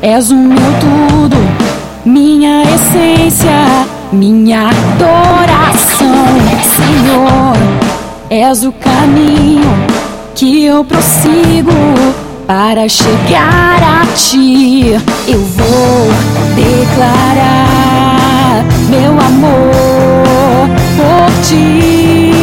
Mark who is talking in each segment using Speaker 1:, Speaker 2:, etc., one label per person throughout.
Speaker 1: És o meu tudo, minha essência, minha adoração, Senhor. És o caminho que eu prossigo para chegar a Ti. Eu vou declarar meu amor por Ti,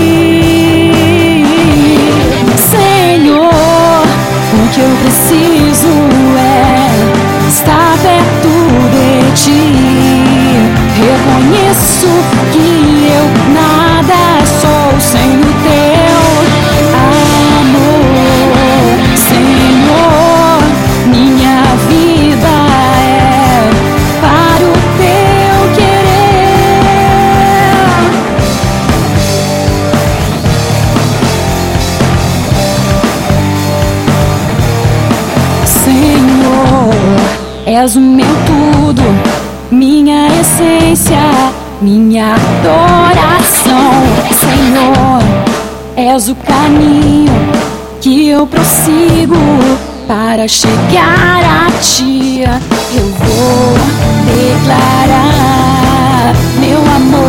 Speaker 1: Senhor. O que eu preciso é estar perto de Ti. Reconheço que eu nada sou sem o Teu amor, Senhor. Minha vida é para o Teu querer. Senhor, és o meu tudo, minha essência, minha adoração, Senhor. És o caminho que eu prossigo para chegar a Ti. Eu vou declarar meu amor